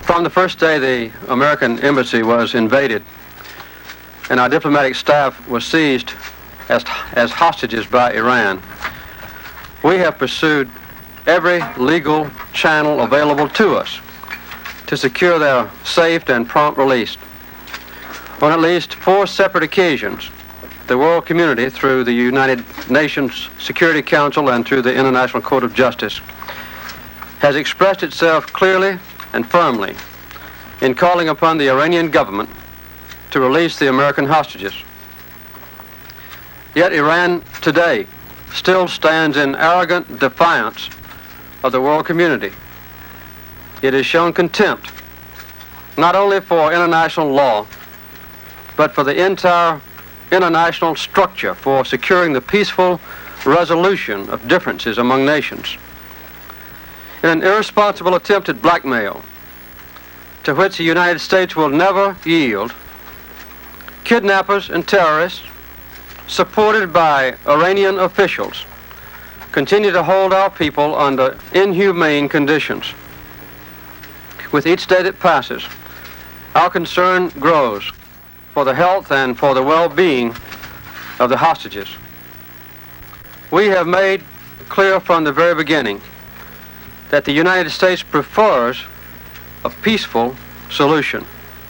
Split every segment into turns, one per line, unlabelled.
From the first day the American embassy was invaded and our diplomatic staff was seized as hostages by Iran, we have pursued every legal channel available to us to secure their safe and prompt release. On at least 4 separate occasions, the world community, through the United Nations Security Council and through the International Court of Justice, has expressed itself clearly and firmly in calling upon the Iranian government to release the American hostages. Yet Iran today still stands in arrogant defiance of the world community. It has shown contempt not only for international law, but for the entire international structure for securing the peaceful resolution of differences among nations. In an irresponsible attempt at blackmail, to which the United States will never yield, kidnappers and terrorists, supported by Iranian officials, continue to hold our people under inhumane conditions. With each day that passes, our concern grows for the health and for the well-being of the hostages. We have made clear from the very beginning that the United States prefers a peaceful solution,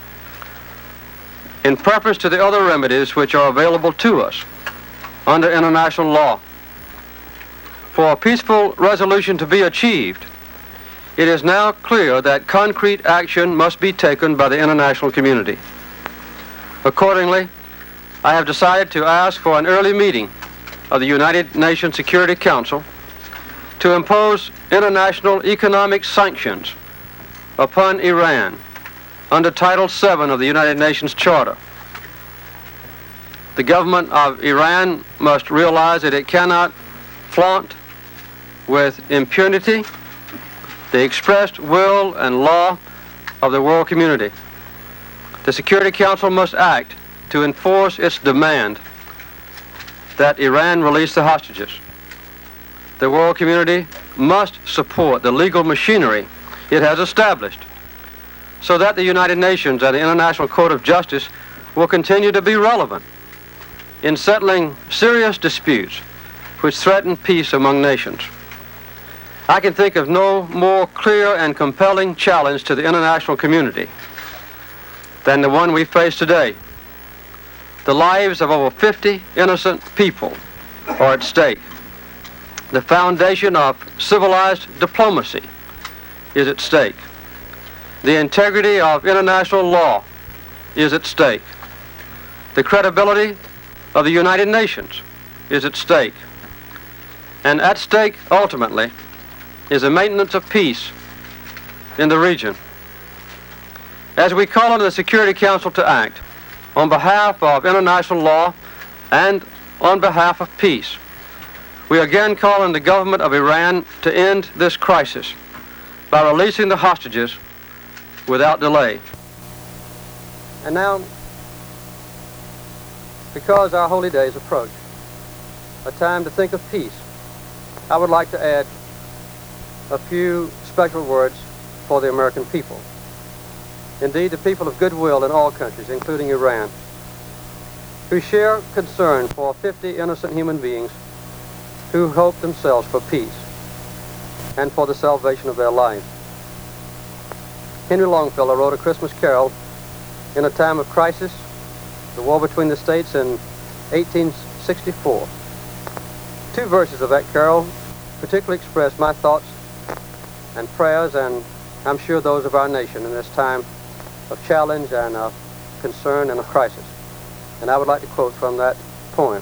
in preference to the other remedies which are available to us under international law. For a peaceful resolution to be achieved, it is now clear that concrete action must be taken by the international community. Accordingly, I have decided to ask for an early meeting of the United Nations Security Council to impose international economic sanctions upon Iran under Title VII of the United Nations Charter. The government of Iran must realize that it cannot flaunt with impunity the expressed will and law of the world community. The Security Council must act to enforce its demand that Iran release the hostages. The world community must support the legal machinery it has established so that the United Nations and the International Court of Justice will continue to be relevant in settling serious disputes which threaten peace among nations. I can think of no more clear and compelling challenge to the international community than the one we face today. The lives of over 50 innocent people are at stake. The foundation of civilized diplomacy is at stake. The integrity of international law is at stake. The credibility of the United Nations is at stake. And at stake, ultimately, is the maintenance of peace in the region. As we call on the Security Council to act on behalf of international law and on behalf of peace, we again call on the government of Iran to end this crisis by releasing the hostages without delay. And now, because our holy days approach, a time to think of peace, I would like to add a few special words for the American people. Indeed, the people of goodwill in all countries, including Iran, who share concern for 50 innocent human beings who hope themselves for peace and for the salvation of their lives. Henry Longfellow wrote a Christmas carol in a time of crisis, the war between the states in 1864. 2 verses of that carol particularly express my thoughts and prayers, and I'm sure those of our nation in this time of challenge and of concern and of crisis. And I would like to quote from that poem.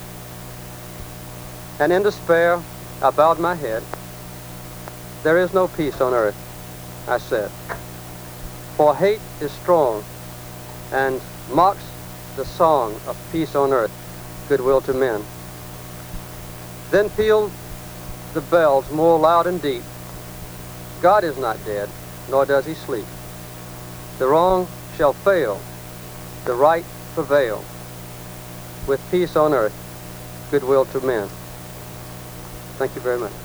And in despair, I bowed my head. There is no peace on earth, I said. For hate is strong and mocks the song of peace on earth, goodwill to men. Then pealed the bells more loud and deep. God is not dead, nor does he sleep. The wrong shall fail, the right prevail. With peace on earth, goodwill to men. Thank you very much.